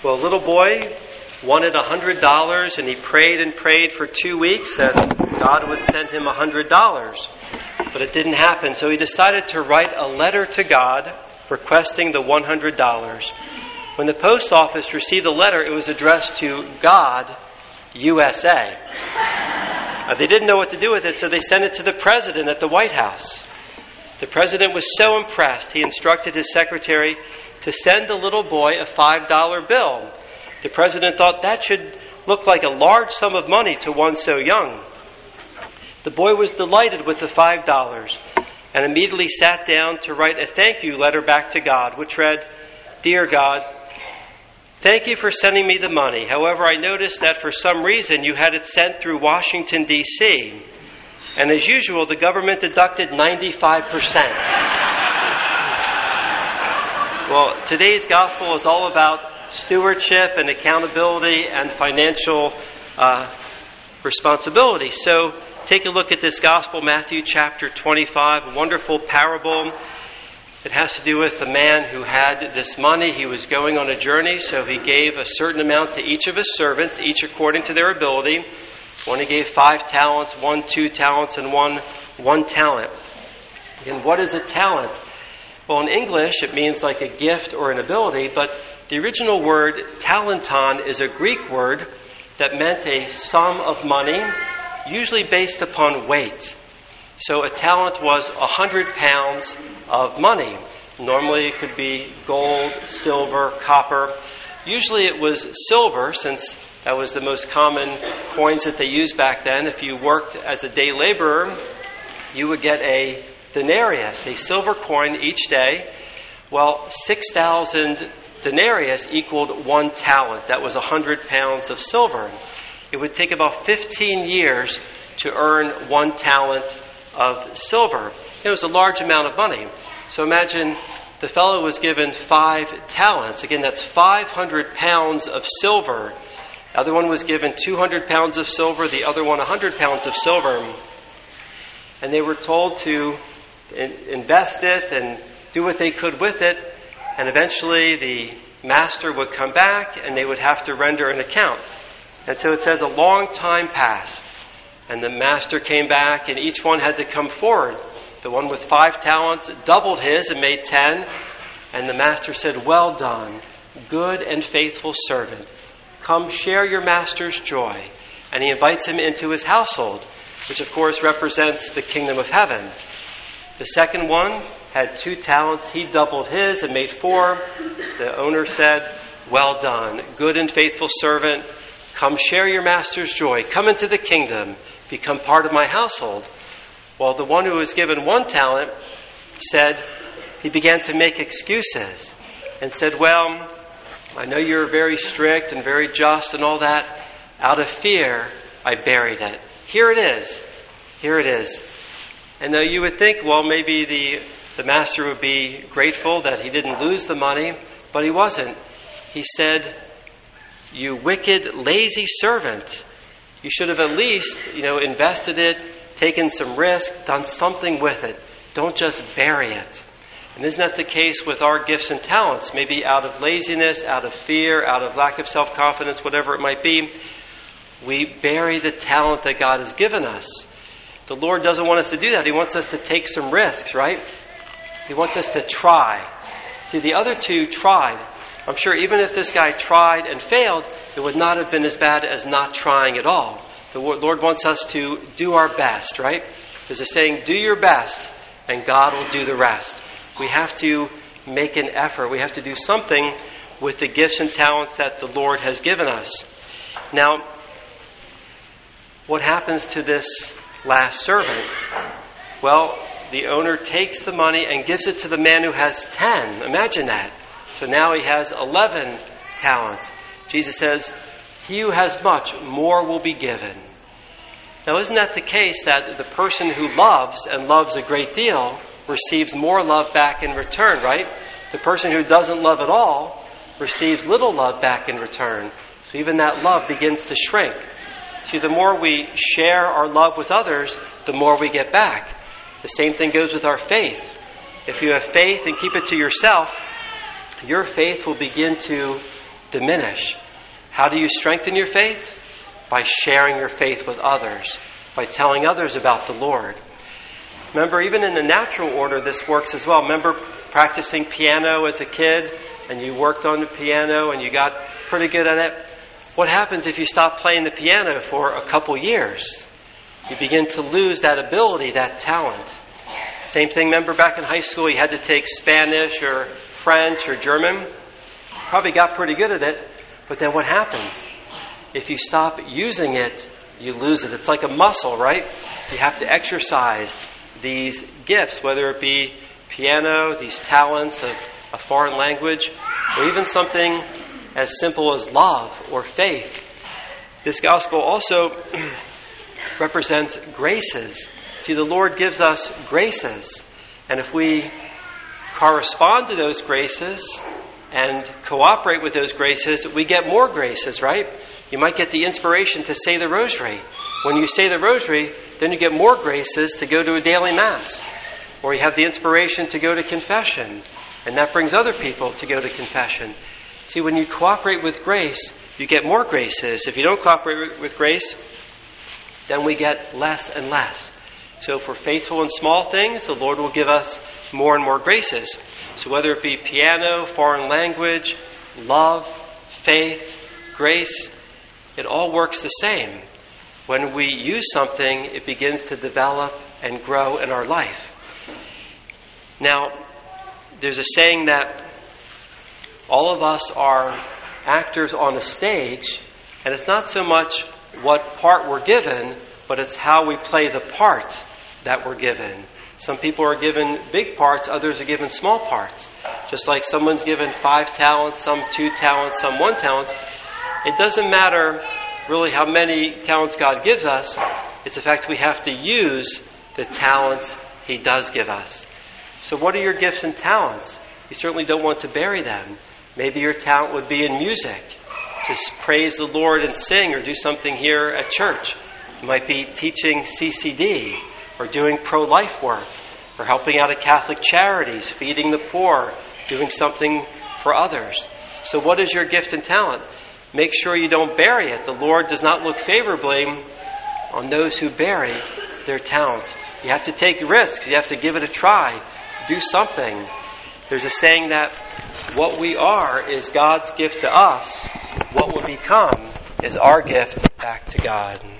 Well, a little boy wanted $100, and he prayed and prayed for 2 weeks that God would send him $100. But it didn't happen, so he decided to write a letter to God requesting the $100. When the post office received the letter, it was addressed to God, USA. They didn't know what to do with it, so they sent it to the president at the White House. The president was so impressed, he instructed his secretary to send the little boy a $5 bill. The president thought that should look like a large sum of money to one so young. The boy was delighted with the $5 and immediately sat down to write a thank you letter back to God, which read, "Dear God, thank you for sending me the money. However, I noticed that for some reason you had it sent through Washington, D.C. And as usual, the government deducted 95%. Well, today's gospel is all about stewardship and accountability and financial responsibility. So take a look at this gospel, Matthew chapter 25, a wonderful parable. It has to do with a man who had this money. He was going on a journey, so he gave a certain amount to each of his servants, each according to their ability. One he gave 5 talents, one 2 talents, and one 1 talent. And what is a talent? Well, in English, it means like a gift or an ability, but the original word talenton is a Greek word that meant a sum of money, usually based upon weight. So a talent was 100 pounds of money. Normally it could be gold, silver, copper. Usually it was silver, since that was the most common coins that they used back then. If you worked as a day laborer, you would get a denarius, a silver coin each day. Well, 6,000 denarius equaled 1 talent. That was 100 pounds of silver. It would take about 15 years to earn 1 talent of silver. It was a large amount of money. So imagine the fellow was given 5 talents. Again, that's 500 pounds of silver. The other one was given 200 pounds of silver, the other one 100 pounds of silver. And they were told to invest it and do what they could with it. And eventually the master would come back and they would have to render an account. And so it says a long time passed. And the master came back and each one had to come forward. The one with 5 talents doubled his and made 10. And the master said, "Well done, good and faithful servant. Come share your master's joy." And he invites him into his household, which of course represents the kingdom of heaven. The second one had 2 talents. He doubled his and made 4. The owner said, "Well done, good and faithful servant. Come share your master's joy. Come into the kingdom. Become part of my household." Well, the one who was given 1 talent said, he began to make excuses and said, "Well, I know you're very strict and very just and all that. Out of fear, I buried it. Here it is. Here it is." And though you would think, well, maybe the master would be grateful that he didn't lose the money, but he wasn't. He said, "You wicked, lazy servant. You should have at least, invested it, taken some risk, done something with it. Don't just bury it." And isn't that the case with our gifts and talents? Maybe out of laziness, out of fear, out of lack of self-confidence, whatever it might be, we bury the talent that God has given us. The Lord doesn't want us to do that. He wants us to take some risks, right? He wants us to try. See, the other 2 tried. I'm sure even if this guy tried and failed, it would not have been as bad as not trying at all. The Lord wants us to do our best, right? There's a saying, do your best, and God will do the rest. We have to make an effort. We have to do something with the gifts and talents that the Lord has given us. Now, what happens to this last servant? Well, the owner takes the money and gives it to the man who has 10. Imagine that. So now he has 11 talents. Jesus says, "He who has much, more will be given." Now, isn't that the case that the person who loves and loves a great deal receives more love back in return, right? The person who doesn't love at all receives little love back in return. So even that love begins to shrink. See, the more we share our love with others, the more we get back. The same thing goes with our faith. If you have faith and keep it to yourself, your faith will begin to diminish. How do you strengthen your faith? By sharing your faith with others, by telling others about the Lord. Remember, even in the natural order, this works as well. Remember practicing piano as a kid, and you worked on the piano and you got pretty good at it? What happens if you stop playing the piano for a couple years? You begin to lose that ability, that talent. Same thing, remember back in high school, you had to take Spanish or French or German. Probably got pretty good at it, but then what happens? If you stop using it, you lose it. It's like a muscle, right? You have to exercise these gifts, whether it be piano, these talents of a foreign language, or even something as simple as love or faith. This gospel also represents graces. See, the Lord gives us graces, and if we correspond to those graces and cooperate with those graces, we get more graces, right? You might get the inspiration to say the rosary. When you say the rosary, then you get more graces to go to a daily mass. Or you have the inspiration to go to confession, and that brings other people to go to confession. See, when you cooperate with grace, you get more graces. If you don't cooperate with grace, then we get less and less. So if we're faithful in small things, the Lord will give us more and more graces. So whether it be piano, foreign language, love, faith, grace, it all works the same. When we use something, it begins to develop and grow in our life. Now, there's a saying that all of us are actors on a stage, and it's not so much what part we're given, but it's how we play the part that we're given. Some people are given big parts, others are given small parts. Just like someone's given 5 talents, some 2 talents, some 1 talent. It doesn't matter really how many talents God gives us. It's the fact we have to use the talents He does give us. So what are your gifts and talents? You certainly don't want to bury them. Maybe your talent would be in music, to praise the Lord and sing, or do something here at church. You might be teaching CCD, or doing pro-life work, or helping out at Catholic charities, feeding the poor, doing something for others. So what is your gift and talent? Make sure you don't bury it. The Lord does not look favorably on those who bury their talents. You have to take risks. You have to give it a try. Do something. There's a saying that what we are is God's gift to us. What will become is our gift back to God.